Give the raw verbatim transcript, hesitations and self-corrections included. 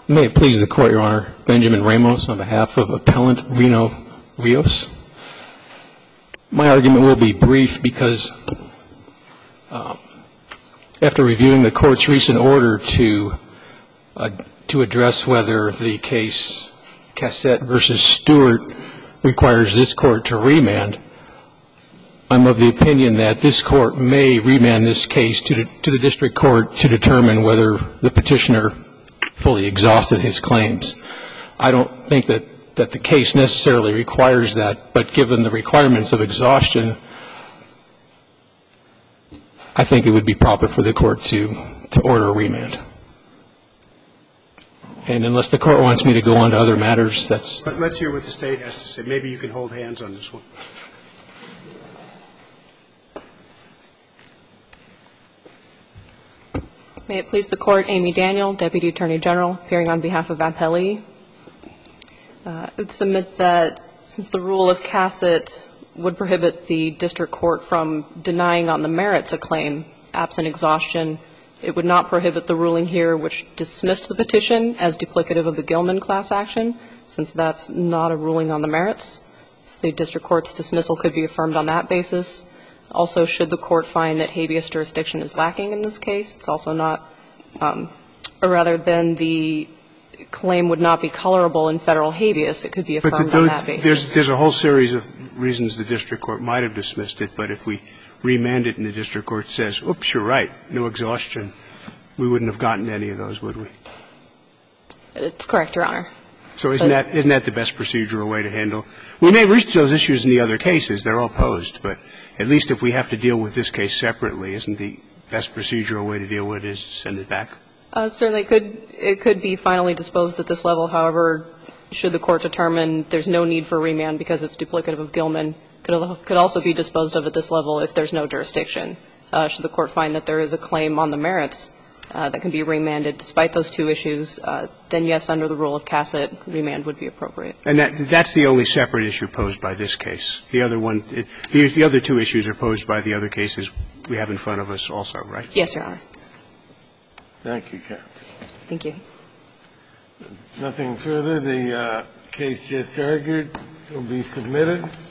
May it please the Court, Your Honor. Benjamin Ramos on behalf of Appellant Reno Rios. My argument will be brief because um, after reviewing the Court's recent order to uh, to address whether the case Cassette versus Stewart requires this Court to remand, I'm of the opinion that this Court may remand this case to the, to the District Court to determine whether the petitioner fully exhausted his claims. I don't think that, that the case necessarily requires that, but given the requirements of exhaustion, I think it would be proper for the Court to, to order a remand. And unless the Court wants me to go on to other matters, that's... But let's hear what the State has to say. Maybe you can hold hands on this one. May it please the Court, Amy Daniel, Deputy Attorney General, appearing on behalf of Appellee. Uh, I would submit that since the rule of Cassette would prohibit the District Court from denying on the merits a claim absent exhaustion, it would not prohibit the ruling here which dismissed the petition as duplicative of the Gilman class action, since that's not a ruling on the merits. So the District Court's dismissal could be affirmed on that basis. Also, should the Court find that habeas jurisdiction is lacking in this case, it's also not, um, or rather than the claim would not be colorable in Federal habeas, it could be affirmed the, on that basis. There's, there's a whole series of reasons the District Court might have dismissed it, but if we remand it and the District Court says, oops, you're right, no exhaustion, we wouldn't have gotten any of those, would we? It's correct, Your Honor. So isn't that, isn't that the best procedural way to handle? We may reach those issues in the other cases. They're all posed. But at least if we have to deal with this case separately, isn't the best procedural way to deal with it is to send it back? Uh, certainly it could, it could be finally disposed at this level. However, should the Court determine there's no need for remand because it's duplicative of Gilman, could, could also be disposed of at this level if there's no jurisdiction. Uh, should the Court find that there is a claim on the merits Uh, that can be remanded despite those two issues, uh, then yes, under the rule of Cassette, remand would be appropriate. And that, that's the only separate issue posed by this case. The other one, it, the, the other two issues are posed by the other cases we have in front of us also, right? Yes, Your Honor. Thank you, Kathy. Thank you. Nothing further. The uh, case just argued will be submitted.